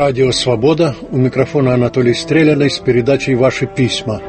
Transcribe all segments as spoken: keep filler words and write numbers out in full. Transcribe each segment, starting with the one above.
Радио «Свобода», у микрофона Анатолий Стреляный с передачей «Ваши письма».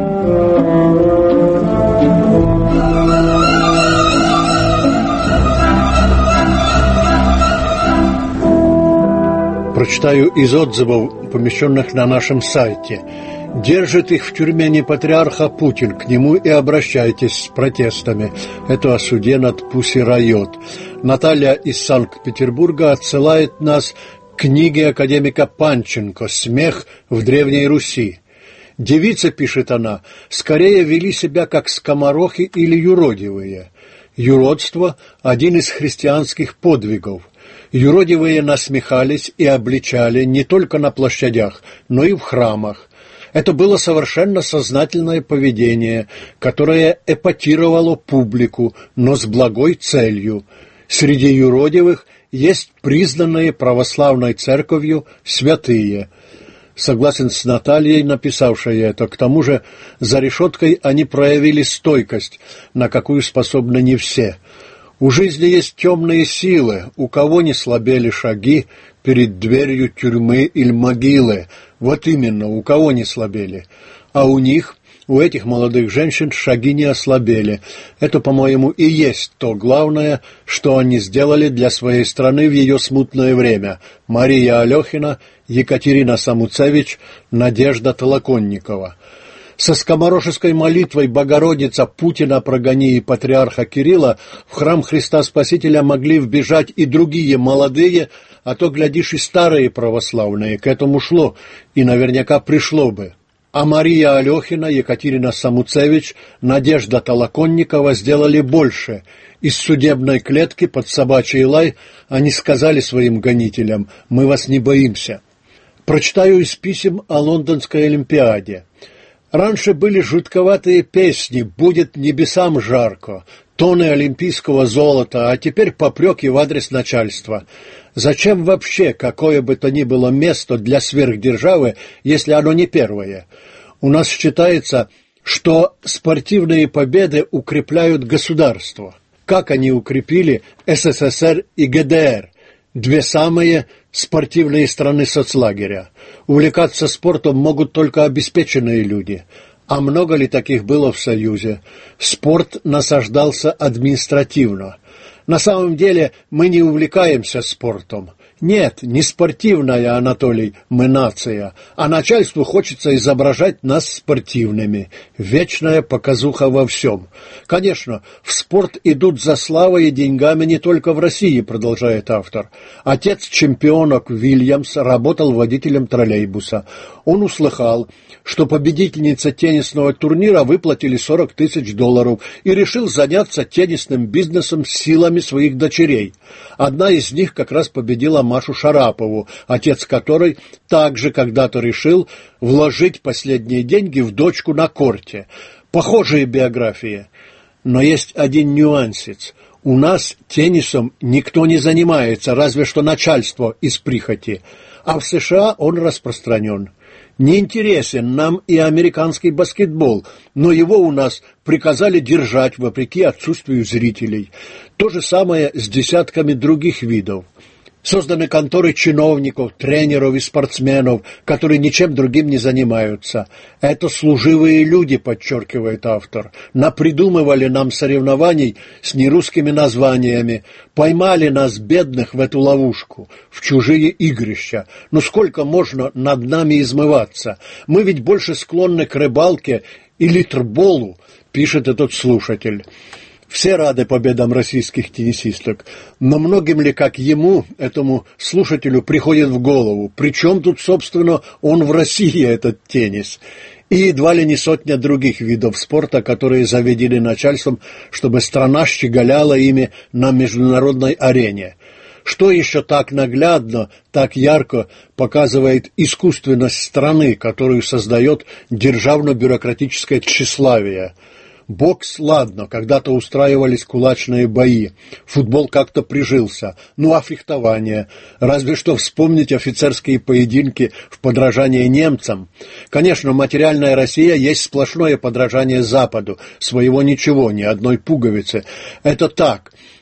Прочитаю из отзывов, помещенных на нашем сайте. Держит их в тюрьме не патриарх, а Путин. К нему и обращайтесь с протестами. Это о суде над Пусси Райот. Наталья из Санкт-Петербурга отсылает нас к книге академика Панченко «Смех в Древней Руси». Девицы, пишет она, скорее вели себя как скоморохи или юродивые. Юродство – один из христианских подвигов. Юродивые насмехались и обличали не только на площадях, но и в храмах. Это было совершенно сознательное поведение, которое эпатировало публику, но с благой целью. Среди юродивых есть признанные православной церковью святые. Согласен с Натальей, написавшей это. К тому же за решеткой они проявили стойкость, на какую способны не все. У жизни есть темные силы, у кого не слабели шаги перед дверью тюрьмы или могилы. Вот именно, у кого не слабели. А у них, у этих молодых женщин, шаги не ослабели. Это, по-моему, и есть то главное, что они сделали для своей страны в ее смутное время. Мария Алехина, Екатерина Самуцевич, Надежда Толоконникова. Со скоморошеской молитвой «Богородица, Путина прогони» и патриарха Кирилла в храм Христа Спасителя могли вбежать и другие молодые, а то, глядишь, и старые православные. К этому шло, и наверняка пришло бы. А Мария Алехина, Екатерина Самуцевич, Надежда Толоконникова сделали больше. Из судебной клетки под собачий лай они сказали своим гонителям: «Мы вас не боимся». Прочитаю из писем о Лондонской Олимпиаде. Раньше были жутковатые песни «Будет небесам жарко», тонны олимпийского золота, а теперь попреки в адрес начальства. Зачем вообще какое бы то ни было место для сверхдержавы, если оно не первое? У нас считается, что спортивные победы укрепляют государство. Как они укрепили СССР и ГДР? Две самые спортивные страны соцлагеря. Увлекаться спортом могут только обеспеченные люди. А много ли таких было в Союзе? Спорт насаждался административно. На самом деле мы не увлекаемся спортом. Нет, не спортивная, Анатолий, мы нация, а начальству хочется изображать нас спортивными. Вечная показуха во всем. Конечно, в спорт идут за славой и деньгами не только в России, продолжает автор. Отец чемпионок Вильямс работал водителем троллейбуса. Он услыхал, что победительнице теннисного турнира выплатили сорок тысяч долларов и решил заняться теннисным бизнесом с силами своих дочерей. Одна из них как раз победила Машу Шарапову, отец которой также когда-то решил вложить последние деньги в дочку на корте. Похожие биографии. Но есть один нюансец. У нас теннисом никто не занимается, разве что начальство из прихоти. А в США он распространен. Не интересен нам и американский баскетбол, но его у нас приказали держать вопреки отсутствию зрителей. То же самое с десятками других видов. Созданы конторы чиновников, тренеров и спортсменов, которые ничем другим не занимаются. Это служивые люди, подчеркивает автор. Напридумывали нам соревнований с нерусскими названиями, поймали нас, бедных, в эту ловушку, в чужие игрища. Ну сколько можно над нами измываться? Мы ведь больше склонны к рыбалке и литрболу, пишет этот слушатель. Все рады победам российских теннисисток, но многим ли, как ему, этому слушателю, приходит в голову, при чем тут, собственно, он в России, этот теннис? И едва ли не сотня других видов спорта, которые заведены начальством, чтобы страна щеголяла ими на международной арене. Что еще так наглядно, так ярко показывает искусственность страны, которую создает державно-бюрократическое тщеславие? Бокс, ладно, когда-то устраивались кулачные бои, футбол как-то прижился, ну а фехтование? Разве что вспомнить офицерские поединки в подражание немцам. Конечно, материальная Россия есть сплошное подражание Западу, своего ничего, ни одной пуговицы. Это так,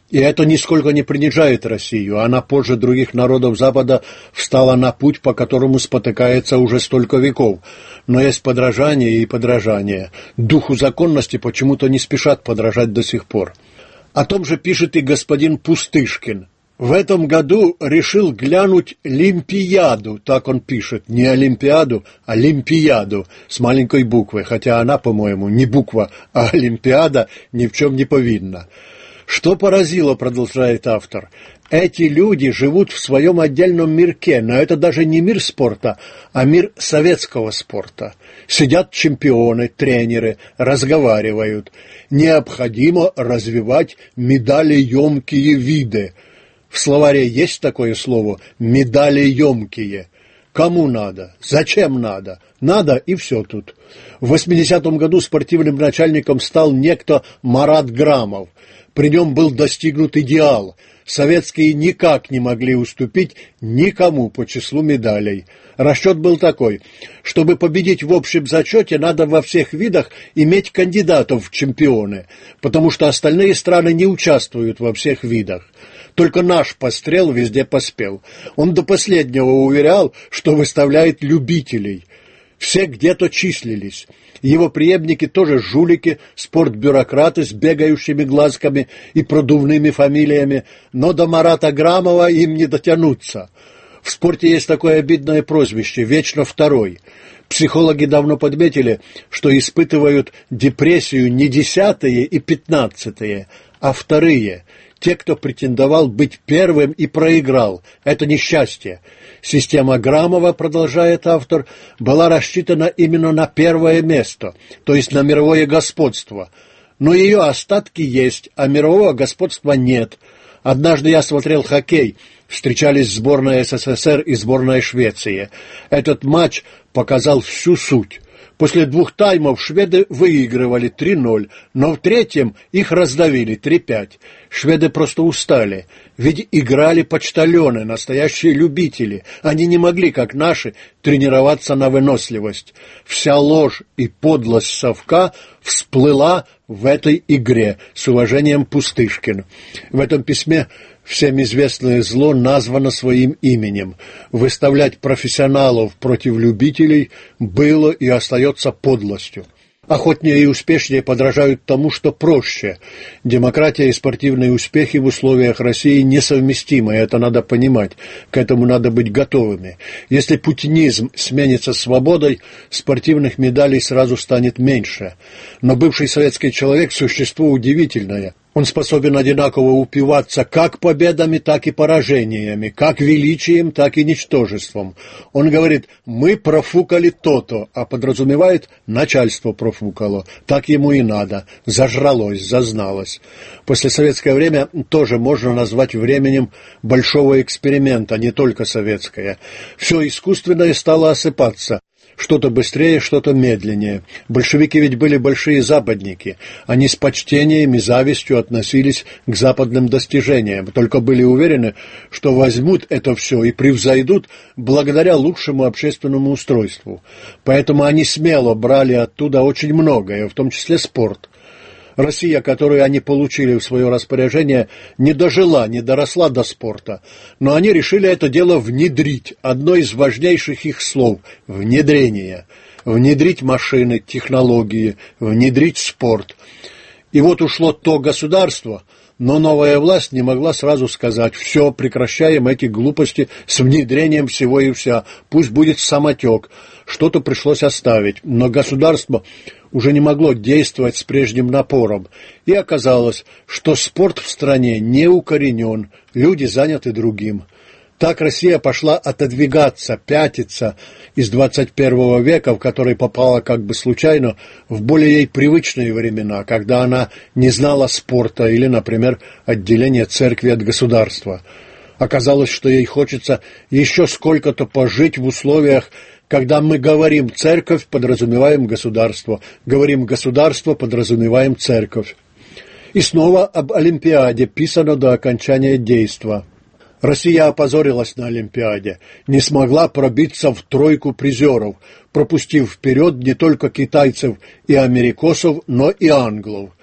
И это нисколько не принижает Россию. Она позже других народов Запада встала на путь, по которому спотыкается уже столько веков. Но есть подражание и подражание. Духу законности почему-то не спешат подражать до сих пор. О том же пишет и господин Пустышкин. В этом году решил глянуть Лимпияду, так он пишет, не Олимпиаду, а Лимпияду с маленькой буквы, хотя она, по-моему, не буква, а Олимпиада ни в чем не повинна. Что поразило, продолжает автор, эти люди живут в своем отдельном мирке, но это даже не мир спорта, а мир советского спорта. Сидят чемпионы, тренеры, разговаривают. Необходимо развивать медалеемкие виды. В словаре есть такое слово «медалеемкие». Кому надо? Зачем надо? Надо, и все тут. В восьмидесятом году спортивным начальником стал некто Марат Грамов. При нем был достигнут идеал. Советские никак не могли уступить никому по числу медалей. Расчет был такой: чтобы победить в общем зачете, надо во всех видах иметь кандидатов в чемпионы, потому что остальные страны не участвуют во всех видах. Только наш пострел везде поспел. Он до последнего уверял, что выставляет любителей. Все где-то числились. Его преемники тоже жулики, спортбюрократы с бегающими глазками и продувными фамилиями, но до Марата Грамова им не дотянуться. В спорте есть такое обидное прозвище «Вечно второй». Психологи давно подметили, что испытывают депрессию не десятые и пятнадцатые, а вторые. Те, кто претендовал быть первым и проиграл. Это несчастье. Система Грамова, продолжает автор, была рассчитана именно на первое место, то есть на мировое господство. Но ее остатки есть, а мирового господства нет. Однажды я смотрел хоккей. Встречались сборная СССР и сборная Швеции. Этот матч показал всю суть. После двух таймов шведы выигрывали три ноль, но в третьем их раздавили три пять. Шведы просто устали, ведь играли почтальоны, настоящие любители. Они не могли, как наши, тренироваться на выносливость. Вся ложь и подлость совка всплыла в этой игре. С уважением, Пустышкин. В этом письме всем известное зло названо своим именем. Выставлять профессионалов против любителей было и остается подлостью. Охотнее и успешнее подражают тому, что проще. Демократия и спортивные успехи в условиях России несовместимы, это надо понимать, к этому надо быть готовыми. Если путинизм сменится свободой, спортивных медалей сразу станет меньше. Но бывший советский человек – существо удивительное. Он способен одинаково упиваться как победами, так и поражениями, как величием, так и ничтожеством. Он говорит: «Мы профукали то-то», а подразумевает: начальство профукало. Так ему и надо. Зажралось, зазналось. Послесоветское время тоже можно назвать временем большого эксперимента, не только советское. Все искусственное стало осыпаться. Что-то быстрее, что-то медленнее. Большевики ведь были большие западники. Они с почтением и завистью относились к западным достижениям, только были уверены, что возьмут это все и превзойдут благодаря лучшему общественному устройству. Поэтому они смело брали оттуда очень многое, в том числе спорт. Россия, которую они получили в свое распоряжение, не дожила, не доросла до спорта. Но они решили это дело внедрить. Одно из важнейших их слов – внедрение. Внедрить машины, технологии, внедрить спорт. И вот ушло то государство, но новая власть не могла сразу сказать: все, прекращаем эти глупости с внедрением всего и вся, пусть будет самотек. Что-то пришлось оставить, но государство уже не могло действовать с прежним напором. И оказалось, что спорт в стране не укоренен, люди заняты другим. Так Россия пошла отодвигаться, пятиться из двадцать первого века, в который попала как бы случайно, в более ей привычные времена, когда она не знала спорта или, например, отделения церкви от государства. Оказалось, что ей хочется еще сколько-то пожить в условиях, когда мы говорим «церковь», подразумеваем государство, говорим «государство», подразумеваем церковь. И снова об Олимпиаде писано до окончания действа. Россия опозорилась на Олимпиаде, не смогла пробиться в тройку призеров, пропустив вперед не только китайцев и америкосов, но и англов.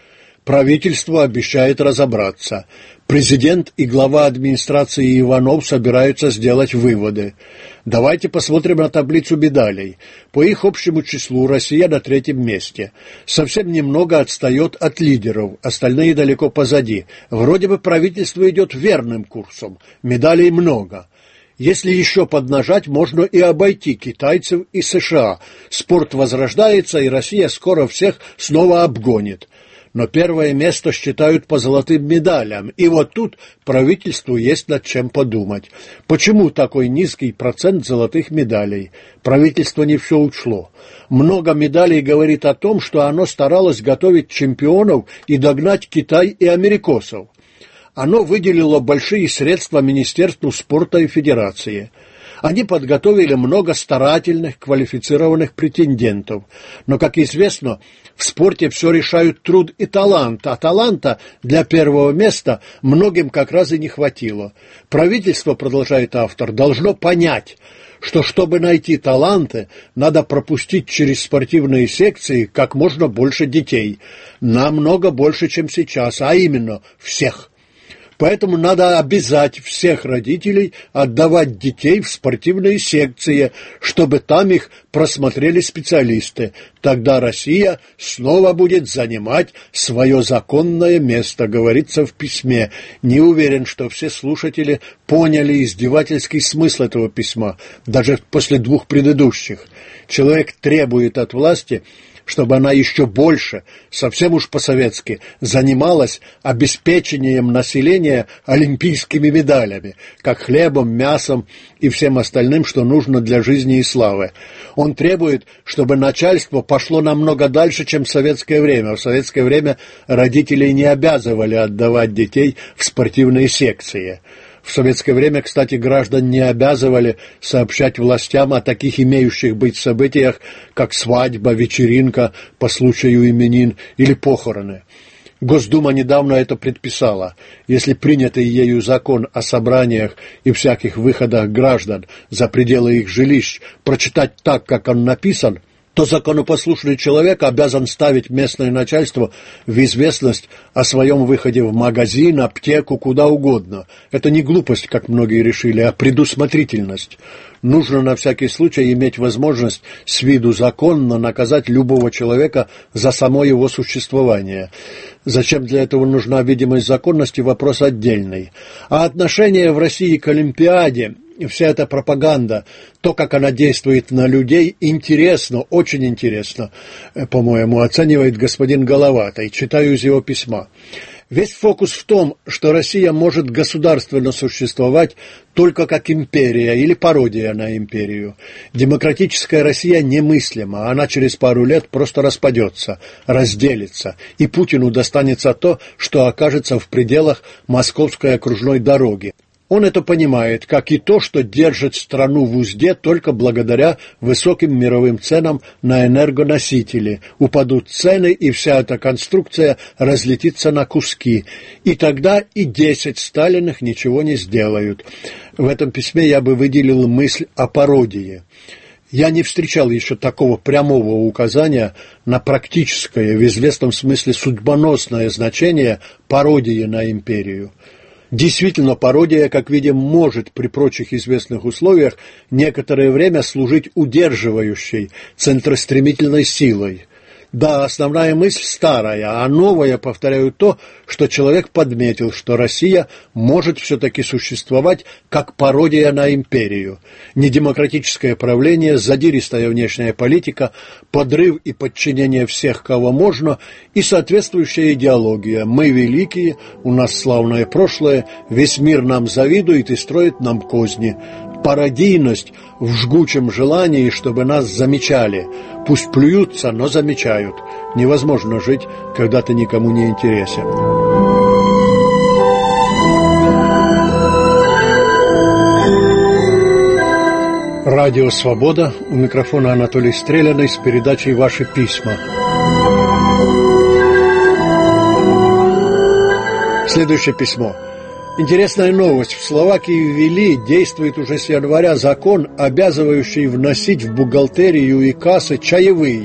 Правительство обещает разобраться. Президент и глава администрации Иванов собираются сделать выводы. Давайте посмотрим на таблицу медалей. По их общему числу Россия на третьем месте. Совсем немного отстает от лидеров, остальные далеко позади. Вроде бы правительство идет верным курсом. Медалей много. Если еще поднажать, можно и обойти китайцев и США. Спорт возрождается, и Россия скоро всех снова обгонит. Но первое место считают по золотым медалям, и вот тут правительству есть над чем подумать. Почему такой низкий процент золотых медалей? Правительство не все учло. Много медалей говорит о том, что оно старалось готовить чемпионов и догнать Китай и америкосов. Оно выделило большие средства Министерству спорта и Федерации. Они подготовили много старательных, квалифицированных претендентов. Но, как известно, в спорте все решают труд и талант, а таланта для первого места многим как раз и не хватило. Правительство, продолжает автор, должно понять, что чтобы найти таланты, надо пропустить через спортивные секции как можно больше детей. Намного больше, чем сейчас, а именно всех. Поэтому надо обязать всех родителей отдавать детей в спортивные секции, чтобы там их просмотрели специалисты. Тогда Россия снова будет занимать свое законное место, говорится в письме. Не уверен, что все слушатели поняли издевательский смысл этого письма, даже после двух предыдущих. Человек требует от власти, чтобы она еще больше, совсем уж по-советски, занималась обеспечением населения олимпийскими медалями, как хлебом, мясом и всем остальным, что нужно для жизни и славы. Он требует, чтобы начальство пошло намного дальше, чем в советское время. В советское время родителей не обязывали отдавать детей в спортивные секции. В советское время, кстати, граждан не обязывали сообщать властям о таких имеющих быть событиях, как свадьба, вечеринка по случаю именин или похороны. Госдума недавно это предписала. Если принятый ею закон о собраниях и всяких выходах граждан за пределы их жилищ прочитать так, как он написан, то законопослушный человек обязан ставить местное начальство в известность о своем выходе в магазин, аптеку, куда угодно. Это не глупость, как многие решили, а предусмотрительность. Нужно на всякий случай иметь возможность с виду законно наказать любого человека за само его существование. Зачем для этого нужна видимость законности, вопрос отдельный. А отношение в России к Олимпиаде, вся эта пропаганда, то, как она действует на людей, интересно, очень интересно, по-моему, оценивает господин Головатый. Читаю из его письма. Весь фокус в том, что Россия может государственно существовать только как империя или пародия на империю. Демократическая Россия немыслима, она через пару лет просто распадется, разделится, и Путину достанется то, что окажется в пределах Московской окружной дороги. Он это понимает, как и то, что держит страну в узде только благодаря высоким мировым ценам на энергоносители. Упадут цены, и вся эта конструкция разлетится на куски. И тогда и десять Сталиных ничего не сделают. В этом письме я бы выделил мысль о пародии. Я не встречал еще такого прямого указания на практическое, в известном смысле судьбоносное значение пародии на империю. Действительно, пародия, как видим, может при прочих известных условиях некоторое время служить удерживающей, центростремительной силой. Да, основная мысль старая, а новая, повторяю, то, что человек подметил, что Россия может все-таки существовать как пародия на империю. Недемократическое правление, задиристая внешняя политика, подрыв и подчинение всех, кого можно, и соответствующая идеология. Мы великие, у нас славное прошлое, весь мир нам завидует и строит нам козни. Пародийность в жгучем желании, чтобы нас замечали. Пусть плюются, но замечают. Невозможно жить, когда ты никому не интересен. Радио «Свобода». У микрофона Анатолий Стреляный с передачей «Ваши письма». Следующее письмо. Интересная новость. В Словакии ввели, действует уже с января закон, обязывающий вносить в бухгалтерию и кассы чаевые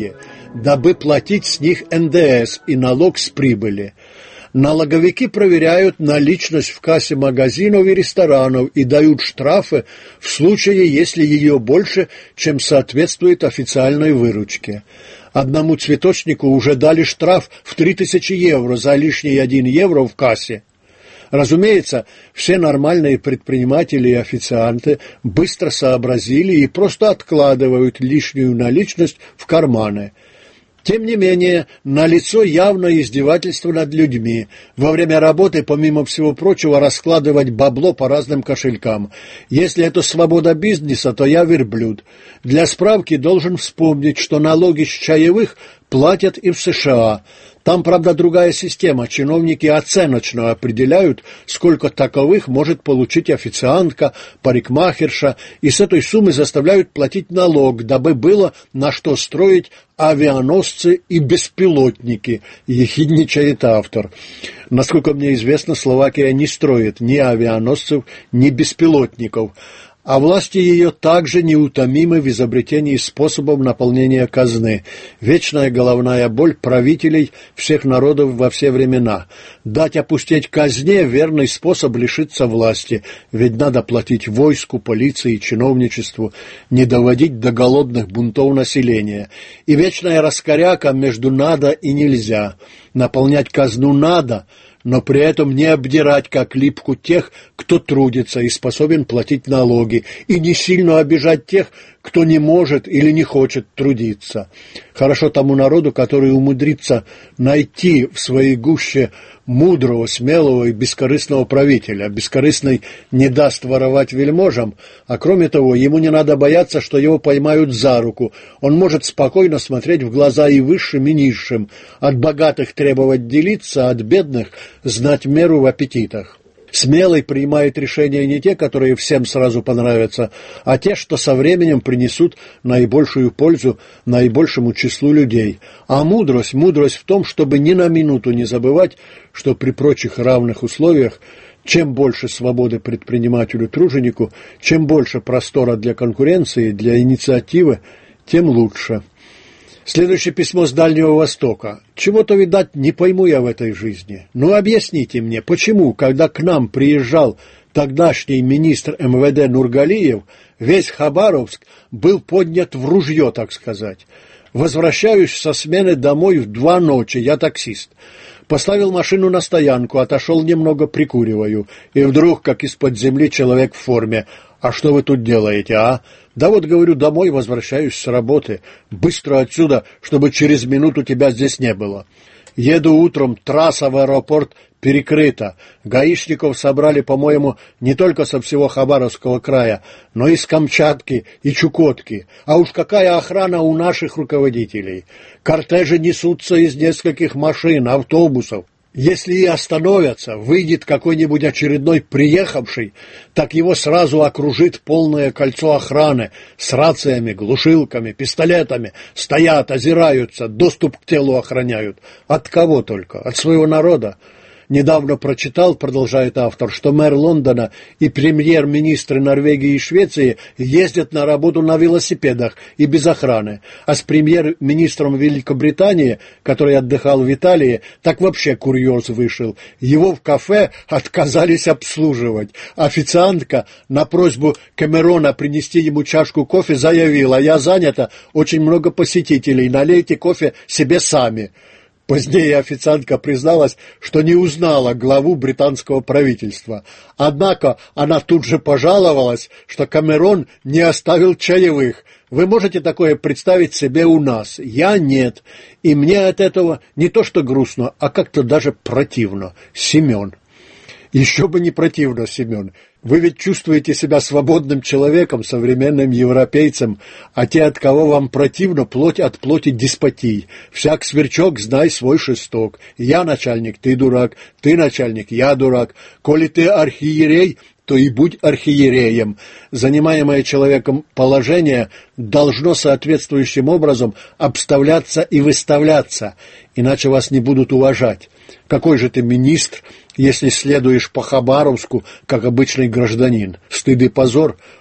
дабы платить с них эн дэ эс и налог с прибыли. Налоговики проверяют наличность в кассе магазинов и ресторанов и дают штрафы в случае, если ее больше, чем соответствует официальной выручке. Одному цветочнику уже дали штраф в три тысячи евро за лишний один евро в кассе. Разумеется, все нормальные предприниматели и официанты быстро сообразили и просто откладывают лишнюю наличность в карманы. Тем не менее, налицо явное издевательство над людьми. Во время работы, помимо всего прочего, раскладывать бабло по разным кошелькам. Если это свобода бизнеса, то я верблюд. Для справки должен вспомнить, что налоги с чаевых платят и в США. Там, правда, другая система. Чиновники оценочно определяют, сколько таковых может получить официантка, парикмахерша, и с этой суммы заставляют платить налог, дабы было на что строить авианосцы и беспилотники, ехидничает автор. Насколько мне известно, Словакия не строит ни авианосцев, ни беспилотников, а власти ее также неутомимы в изобретении способов наполнения казны. Вечная головная боль правителей всех народов во все времена. Дать опустеть казне – верный способ лишиться власти, ведь надо платить войску, полиции, чиновничеству, не доводить до голодных бунтов населения. И вечная раскоряка между «надо» и «нельзя». Наполнять казну надо – но при этом не обдирать как липку тех, кто трудится и способен платить налоги, и не сильно обижать тех, кто не может или не хочет трудиться. Хорошо тому народу, который умудрится найти в своей гуще мудрого, смелого и бескорыстного правителя. Бескорыстный не даст воровать вельможам, а кроме того, ему не надо бояться, что его поймают за руку. Он может спокойно смотреть в глаза и высшим, и низшим, от богатых требовать делиться, от бедных знать меру в аппетитах. Смелый принимает решения не те, которые всем сразу понравятся, а те, что со временем принесут наибольшую пользу наибольшему числу людей. А мудрость, мудрость в том, чтобы ни на минуту не забывать, что при прочих равных условиях, чем больше свободы предпринимателю-труженику, чем больше простора для конкуренции, для инициативы, тем лучше. Следующее письмо с Дальнего Востока. Чего-то, видать, не пойму я в этой жизни. Ну, объясните мне, почему, когда к нам приезжал тогдашний министр эм вэ дэ Нургалиев, весь Хабаровск был поднят в ружье, так сказать. Возвращаюсь со смены домой в два ночи, я таксист. Поставил машину на стоянку, отошел немного, прикуриваю. И вдруг, как из-под земли, человек в форме. «А что вы тут делаете, а?» «Да вот, говорю, домой возвращаюсь с работы. Быстро отсюда, чтобы через минуту тебя здесь не было». Еду утром, трасса в аэропорт перекрыта. Гаишников собрали, по-моему, не только со всего Хабаровского края, но и с Камчатки и Чукотки. А уж какая охрана у наших руководителей. Кортежи несутся из нескольких машин, автобусов. Если и остановятся, выйдет какой-нибудь очередной приехавший, так его сразу окружит полное кольцо охраны с рациями, глушилками, пистолетами, стоят, озираются, доступ к телу охраняют. От кого только? От своего народа. Недавно прочитал, продолжает автор, что мэр Лондона и премьер-министры Норвегии и Швеции ездят на работу на велосипедах и без охраны, а с премьер-министром Великобритании, который отдыхал в Италии, так вообще курьез вышел. Его в кафе отказались обслуживать. Официантка на просьбу Камерона принести ему чашку кофе заявила: «Я занята, очень много посетителей, налейте кофе себе сами». Позднее официантка призналась, что не узнала главу британского правительства. Однако она тут же пожаловалась, что Камерон не оставил чаевых. Вы можете такое представить себе у нас? Я нет. И мне от этого не то что грустно, а как-то даже противно. Семен. Еще бы не противно, Семен. Вы ведь чувствуете себя свободным человеком, современным европейцем, а те, от кого вам противно, плоть от плоти деспотий. Всяк сверчок, знай свой шесток. Я начальник, ты дурак, ты начальник, я дурак. Коли ты архиерей, то и будь архиереем. Занимаемое человеком положение должно соответствующим образом обставляться и выставляться, иначе вас не будут уважать. Какой же ты министр, если следуешь по Хабаровску, как обычный гражданин? Стыд и позор.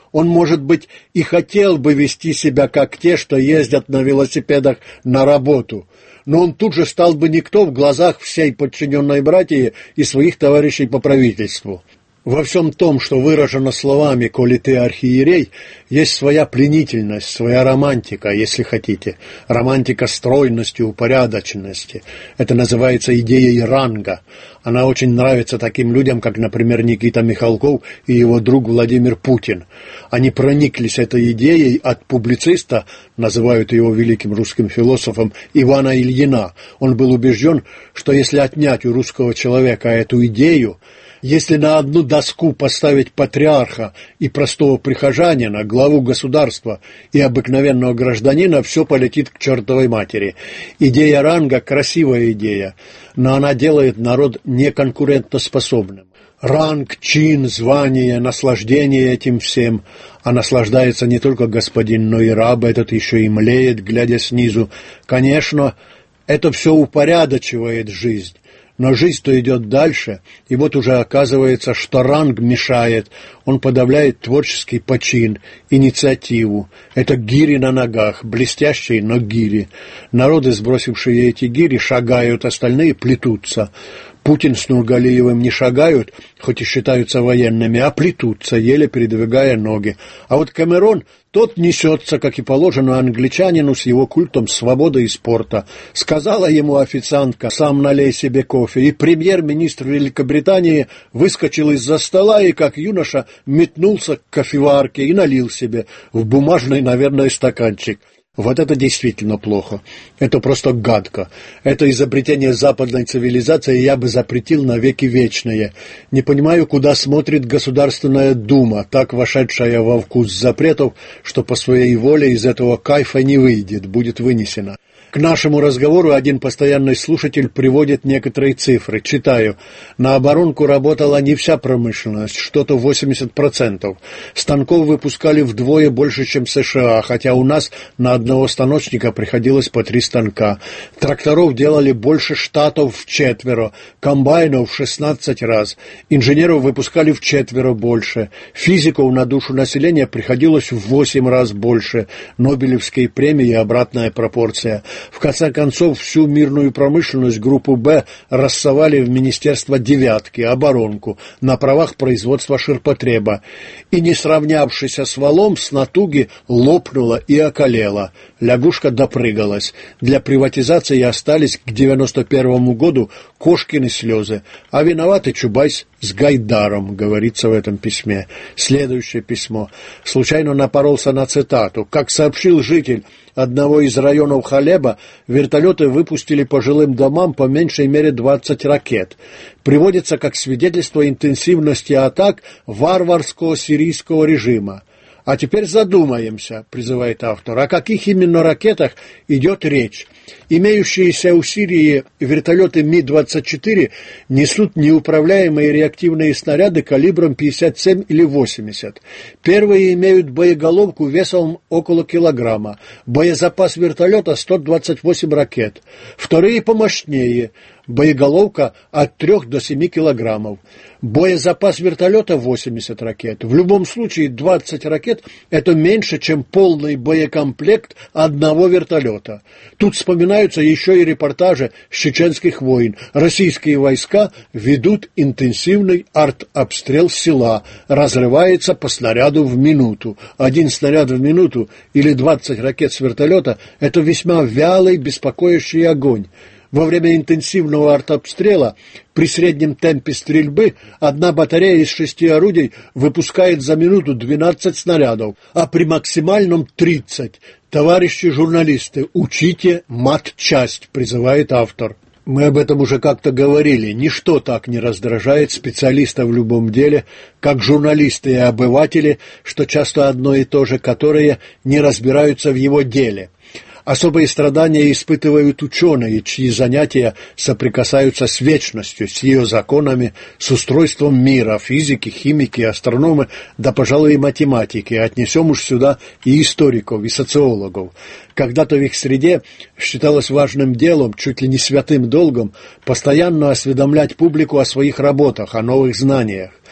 Он, может быть, и хотел бы вести себя, как те, что ездят на велосипедах на работу, но он тут же стал бы никто в глазах всей подчиненной братьи и своих товарищей по правительству. Во всем том, что выражено словами «коли ты архиерей», есть своя пленительность, своя романтика, если хотите. Романтика стройности, упорядоченности. Это называется идеей ранга. Она очень нравится таким людям, как, например, Никита Михалков и его друг Владимир Путин. Они прониклись этой идеей от публициста, называют его великим русским философом, Ивана Ильина. Он был убежден, что если отнять у русского человека эту идею, если на одну доску поставить патриарха и простого прихожанина, главу государства и обыкновенного гражданина, все полетит к чертовой матери. Идея ранга – красивая идея, но она делает народ неконкурентоспособным. Ранг, чин, звание, наслаждение этим всем. А наслаждается не только господин, но и раб этот еще и млеет, глядя снизу. Конечно, это все упорядочивает жизнь. Но жизнь-то идет дальше, и вот уже оказывается, что ранг мешает, он подавляет творческий почин, инициативу. Это гири на ногах, блестящие, но гири. Народы, сбросившие эти гири, шагают, остальные плетутся. Путин с Нургалиевым не шагают, хоть и считаются военными, а плетутся, еле передвигая ноги. А вот Камерон, тот несется, как и положено англичанину, с его культом свободы и спорта. Сказала ему официантка: «Сам налей себе кофе». И премьер-министр Великобритании выскочил из-за стола и, как юноша, метнулся к кофеварке и налил себе в бумажный, наверное, стаканчик. Вот это действительно плохо. Это просто гадко. Это изобретение западной цивилизации я бы запретил навеки вечные. Не понимаю, куда смотрит Государственная Дума, так вошедшая во вкус запретов, что по своей воле из этого кайфа не выйдет, будет вынесена. К нашему разговору один постоянный слушатель приводит некоторые цифры. Читаю. На оборонку работала не вся промышленность, что-то восемьдесят процентов. Станков выпускали вдвое больше, чем в США, хотя у нас на одного станочника приходилось по три станка. Тракторов делали больше штатов вчетверо, комбайнов в шестнадцать раз. Инженеров выпускали вчетверо больше. Физиков на душу населения приходилось в восемь раз больше. Нобелевские премии и обратная пропорция. В конце концов, всю мирную промышленность группу «Б» рассовали в Министерство девятки, оборонку, на правах производства ширпотреба. И, не сравнявшись с валом, с натуги лопнула и околела. Лягушка допрыгалась. Для приватизации остались к девяносто первому году кошкины слезы. А виноваты Чубайс с Гайдаром, говорится в этом письме. Следующее письмо. Случайно напоролся на цитату. Как сообщил житель одного из районов Халеба, вертолеты выпустили по жилым домам по меньшей мере двадцать ракет. Приводится как свидетельство интенсивности атак варварского сирийского режима. А теперь задумаемся, призывает автор, о каких именно ракетах идет речь. Имеющиеся у Сирии вертолеты Ми двадцать четыре несут неуправляемые реактивные снаряды калибром пятьдесят семь или восемьдесят. Первые имеют боеголовку весом около килограмма. Боезапас вертолета сто двадцать восемь ракет. Вторые помощнее. Боеголовка от трех до семи килограммов. Боезапас вертолета восемьдесят ракет. В любом случае двадцать ракет – это меньше, чем полный боекомплект одного вертолета. Тут вспоминаются еще и репортажи с чеченских войн. Российские войска ведут интенсивный артобстрел села. Разрывается по снаряду в минуту. Один снаряд в минуту или двадцать ракет с вертолета – это весьма вялый, беспокоящий огонь. Во время интенсивного артобстрела при среднем темпе стрельбы одна батарея из шести орудий выпускает за минуту двенадцать снарядов, а при максимальном тридцать. Товарищи журналисты, учите матчасть, призывает автор. Мы об этом уже как-то говорили. Ничто так не раздражает специалиста в любом деле, как журналисты и обыватели, что часто одно и то же, которые не разбираются в его деле. Особые страдания испытывают ученые, чьи занятия соприкасаются с вечностью, с ее законами, с устройством мира, физики, химики, астрономы, да, пожалуй, и математики. Отнесем уж сюда и историков, и социологов. Когда-то в их среде считалось важным делом, чуть ли не святым долгом, постоянно осведомлять публику о своих работах, о новых знаниях.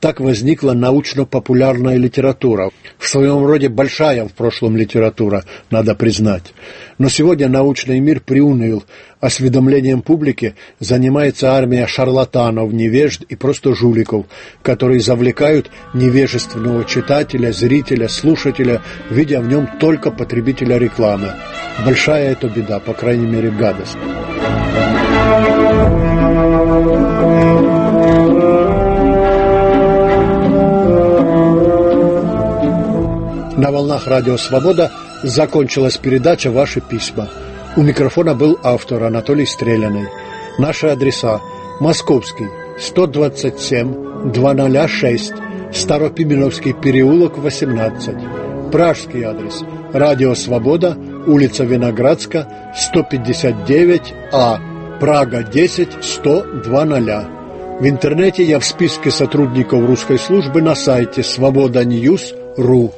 Так возникла научно-популярная литература. В своем роде большая в прошлом литература, надо признать. Но сегодня научный мир приуныл. Осведомлением публики занимается армия шарлатанов, невежд и просто жуликов, которые завлекают невежественного читателя, зрителя, слушателя, видя в нем только потребителя рекламы. Большая это беда, по крайней мере, гадость. На волнах Радио Свобода закончилась передача «Ваши письма». У микрофона был автор Анатолий Стреляный. Наши адреса: Московский, сто двадцать семь, двести шесть, Старопименовский переулок, восемнадцать. Пражский адрес: Радио Свобода, улица Виноградска, сто пятьдесят девять А, Прага, десять, сто, двадцать. В интернете я в списке сотрудников русской службы на сайте свобода ньюс точка ру.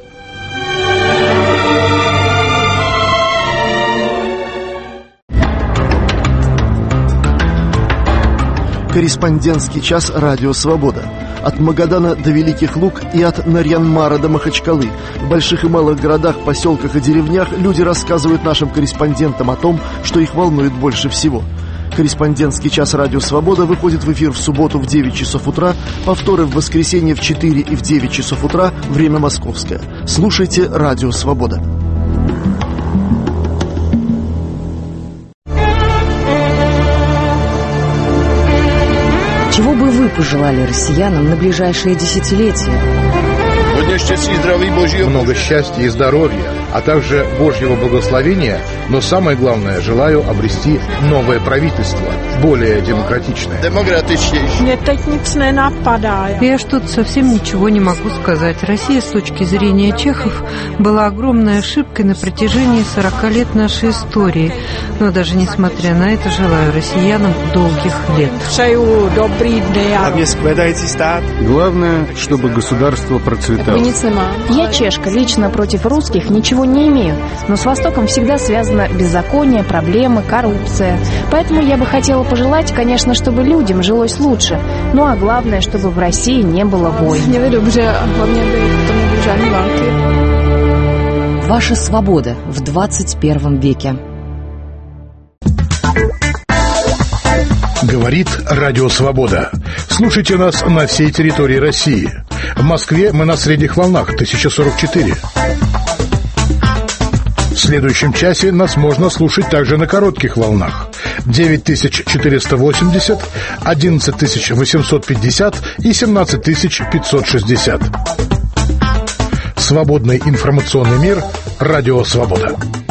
Корреспондентский час «Радио Свобода». От Магадана до Великих Луг и от Нарьян-Мара до Махачкалы. В больших и малых городах, поселках и деревнях люди рассказывают нашим корреспондентам о том, что их волнует больше всего. Корреспондентский час «Радио Свобода» выходит в эфир в субботу в девять часов утра, повторы в воскресенье в четыре и в девять часов утра, время московское. Слушайте «Радио Свобода». Чего бы вы пожелали россиянам на ближайшие десятилетия? Много счастья и здоровья, а также Божьего благословения, но самое главное, желаю обрести новое правительство, более демократичное. Я что-то совсем ничего не могу сказать. Россия, с точки зрения чехов, была огромной ошибкой на протяжении сорока лет нашей истории. Но даже несмотря на это, желаю россиянам долгих лет. Главное, чтобы государство процветало. Я чешка, лично против русских ничего не имею, но с Востоком всегда связано беззаконие, проблемы, коррупция. Поэтому я бы хотела пожелать, конечно, чтобы людям жилось лучше. Ну а главное, чтобы в России не было войн. Ваша свобода в двадцать первом веке. Говорит Радио Свобода. Слушайте нас на всей территории России. В Москве мы на средних волнах тысяча сорок четыре. В следующем часе нас можно слушать также на коротких волнах девять тысяч четыреста восемьдесят, одиннадцать тысяч восемьсот пятьдесят и семнадцать тысяч пятьсот шестьдесят. Свободный информационный мир. Радио Свобода.